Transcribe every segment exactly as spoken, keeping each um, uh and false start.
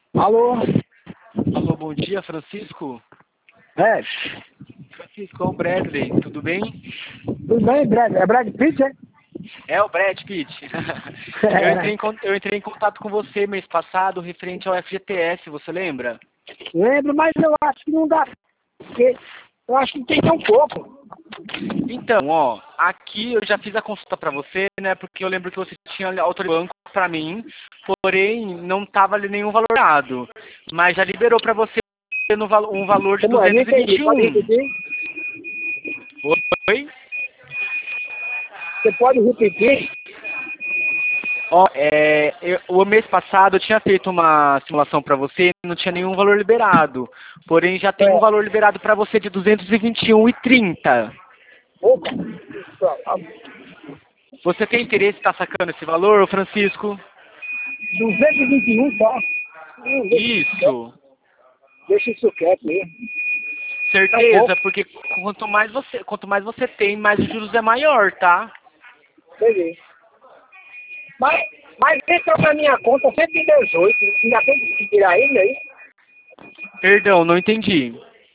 Alô? Alô, bom dia, Francisco. É. Francisco, é o Bradley, tudo bem? Tudo bem, Brad? É Brad Pitt, é? É o Brad Pitt. eu, entrei em, con- eu entrei em contato com você mês passado, referente ao F G T S, você lembra? Lembro, mas eu acho que não dá. Porque eu acho que tem tão pouco. Então, ó, aqui eu já fiz a consulta pra você, né, porque eu lembro que você tinha autorizado o banco pra mim, porém não tava ali nenhum valor dado, mas já liberou pra você no val- um valor de Como é? Não duzentos e vinte entendi. e Pode um. repetir? Oi? Você pode repetir? Ó, é, eu- o mês passado eu tinha feito uma simulação para você, e não tinha nenhum valor liberado. Porém, já tem um É. valor liberado para você de duzentos e vinte e um e trinta. Opa. Você tem interesse em estar sacando esse valor, ô Francisco? duzentos e vinte e um só. Hum, Deixa isso quieto. Isso. Deixa isso quieto mesmo. Tá Certeza, pouco. porque quanto mais você, quanto mais você tem, mais os juros é maior, tá? Entendi. Mas, mas entra pra minha conta cento e dezoito. Ainda tem que tirar ele aí? Perdão, não entendi.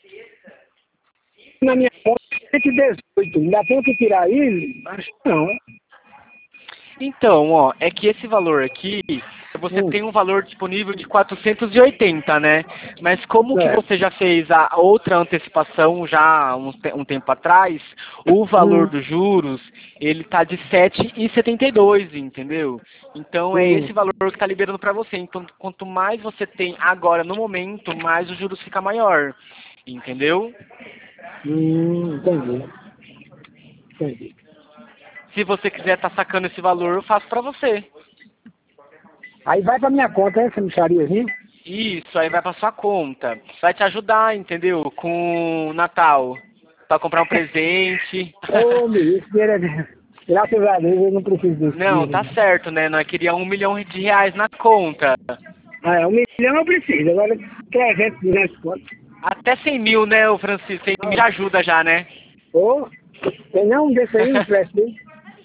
Na minha conta cento e dezoito. Ainda tenho que tirar ele? Acho que não. Então, ó, é que esse valor aqui, você Hum. tem um valor disponível de quatrocentos e oitenta, né? Mas como que É. você já fez a outra antecipação já há um, te- um tempo atrás, o valor Hum. dos juros, ele tá de sete vírgula setenta e dois, entendeu? Então é Hum. esse valor que está liberando para você. Então, quanto mais você tem agora no momento, mais os juros fica maior, entendeu? Hum, entendi. Entendi. Se você quiser estar sacando esse valor, eu faço para você. Aí vai pra minha conta, essa mixariazinha. Isso, aí vai pra sua conta. Vai te ajudar, entendeu? Com o Natal. Pra comprar um presente. Ô, meu, esse dinheiro é... Graças a Deus eu não preciso desse Não, dinheiro. tá Não. certo, né? Nós queria um milhão de reais na conta. Ah, é, um milhão eu preciso. Agora trezentos, duzentos conto. Até cem mil, né, ô Francisco? cem mil já ajuda já, né? Ô, tem não um desse aí, me presta aí.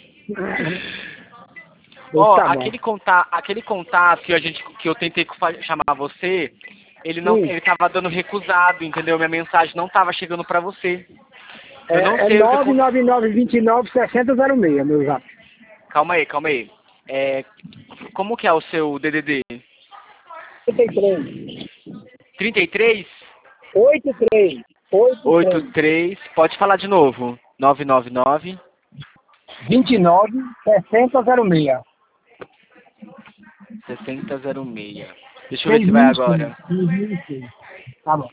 Pois Ó, tá bom. aquele contato, aquele contato que a gente, que eu tentei fa- chamar você, ele não, Sim, ele tava dando recusado, entendeu? Minha mensagem não tava chegando pra você. Eu não é, é sei o que nove acon- nove nove dois nove seis zero zero seis, meu zap. Calma aí, calma aí. É, como que é o seu D D D? oitenta e três. trinta e três? oitenta e três. oitenta e oito três. três, pode falar de novo. nove nove nove, vinte e nove, sessenta, zero seis. sessenta zero seis. Deixa eu ver se vai seis mil e seis. agora. seis mil e seis. Tá bom.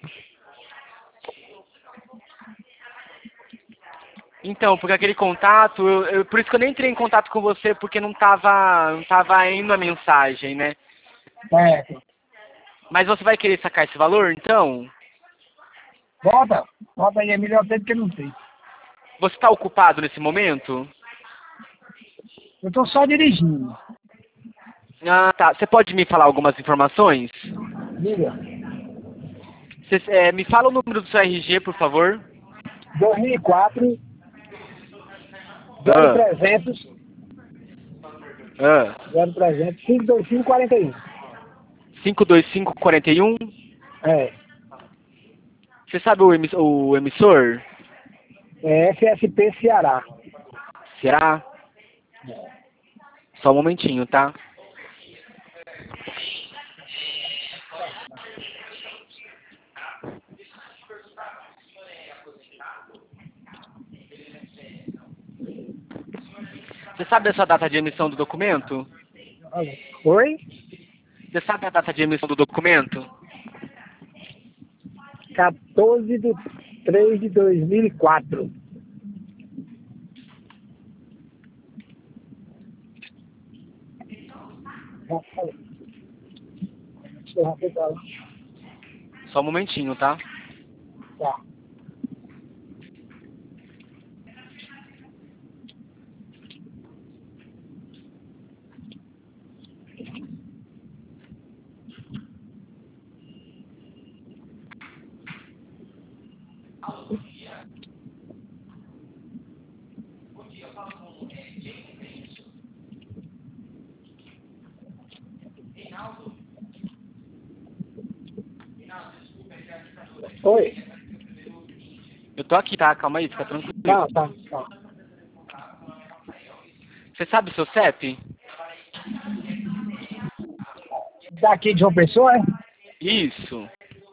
Então, porque aquele contato, eu, eu- por isso que eu nem entrei em contato com você, porque não tava, não tava indo a mensagem, né? Certo. Mas você vai querer sacar esse valor, então? Bota. Bota aí, é melhor tempo que eu não sei. Você está ocupado nesse momento? Eu tô só dirigindo. Ah, tá. Você pode me falar algumas informações? Diga. Você, é, me fala o número do seu R G, por favor. dois mil e quatro, Ah, trezentos, ah. trezentos, cinco dois cinco, quarenta e um. cinco dois cinco, quatro um. É. Você sabe o, emiss- o emissor? É F S P Ceará. Será? Só um momentinho, tá? Você sabe a sua data de emissão do documento? Oi? Você sabe a data de emissão do documento? quatorze de três de dois mil e quatro. Deixa eu rapidar. Só um momentinho, tá? Tá. Oi? Eu tô aqui, tá? Calma aí, fica tranquilo. Tá, tá, tá. Você sabe o seu C E P? Daqui de uma pessoa, é? Isso.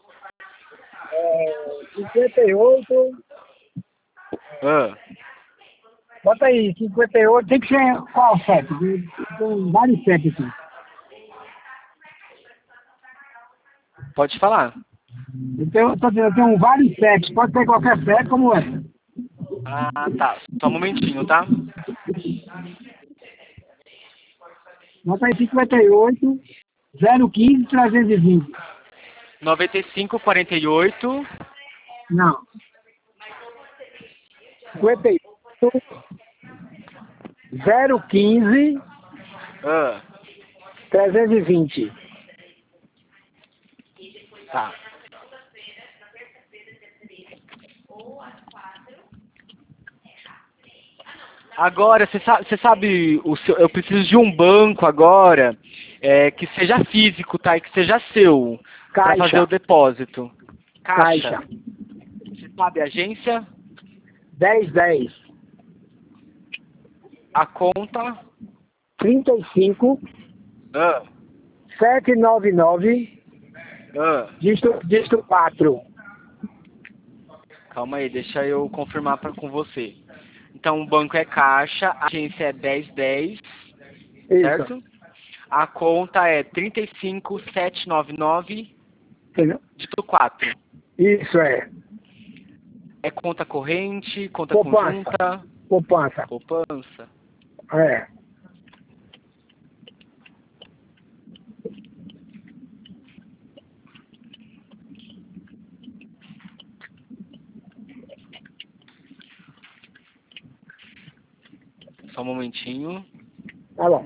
É, cinquenta e oito. Ah, Bota aí, cinquenta e oito. Tem que ser qual C E P? Tem vários C E P aqui. pode falar. Então, eu tô dizendo, eu tenho vários C E Ps. Pode ser qualquer C E P, como é? Ah, tá. Só um momentinho, tá? Bota aí cinquenta e oito, zero quinze, trezentos e vinte. noventa e cinco, quarenta e oito. Não. cinquenta e oito, zero quinze, Ah, trezentos e vinte. tá. Agora, você sabe, você sabe o seu, eu preciso de um banco agora é, que seja físico, tá? E que seja seu, para fazer o Caixa. depósito. Caixa. Caixa. Você sabe a agência? dez, dez. A conta? trinta e cinco, Ah, setecentos e noventa e nove, ah. dígito, dígito quatro. Calma aí, deixa eu confirmar pra, com você. Então, o banco é Caixa, a agência é dez dez, Isso. certo? A conta é trinta e cinco, setecentos e noventa e nove, Entendeu? dígito quatro. Isso é. É conta corrente, conta Poupança. conjunta, Poupança. poupança. É. Só um momentinho. Tá bom.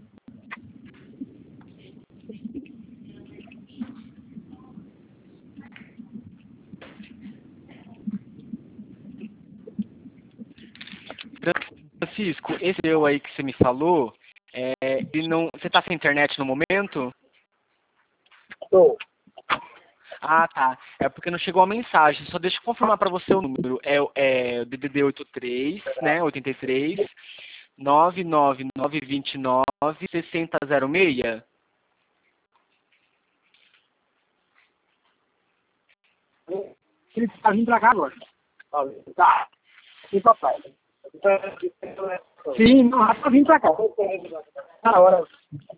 Francisco, esse eu aí que você me falou, é, ele não, você tá sem internet no momento? Tô. Ah, tá. É porque não chegou a mensagem. Só deixa eu confirmar para você o número. É, o- é o D D D oitenta e três, né? oitenta e três, nove nove nove dois nove, seis zero zero seis. Ele tá vindo pra cá agora. Tá. Sim, papai. Sim, não, já tá vindo pra cá. Tá na hora.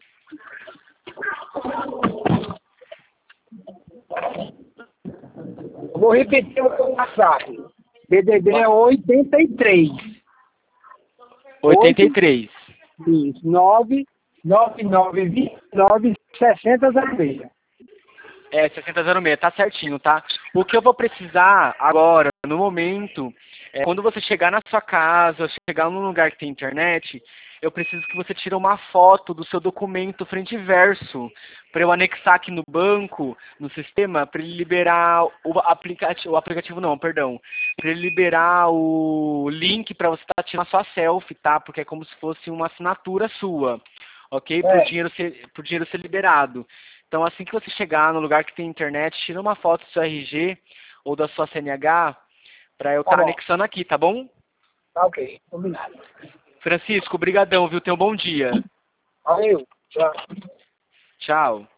Vou repetir o seu WhatsApp. D D D é oitenta e três. oitenta e três. Isso. nove nove nove dois nove, seis zero zero seis. É, seis zero zero seis, tá certinho, tá? O que eu vou precisar agora, no momento, é quando você chegar na sua casa, chegar num lugar que tem internet, eu preciso que você tire uma foto do seu documento frente e verso, para eu anexar aqui no banco, no sistema, para ele liberar o aplicativo, o aplicativo não, perdão, para ele liberar o link para você estar tirando a sua selfie, tá? Porque é como se fosse uma assinatura sua, ok? Para o É. dinheiro ser, pro dinheiro ser liberado. Então, assim que você chegar no lugar que tem internet, tira uma foto do seu R G ou da sua C N H para eu Tá estar bom. anexando aqui, tá bom? Tá ok. Combinado. Francisco, brigadão, viu? Tenha um bom dia. Valeu. Tchau. Tchau.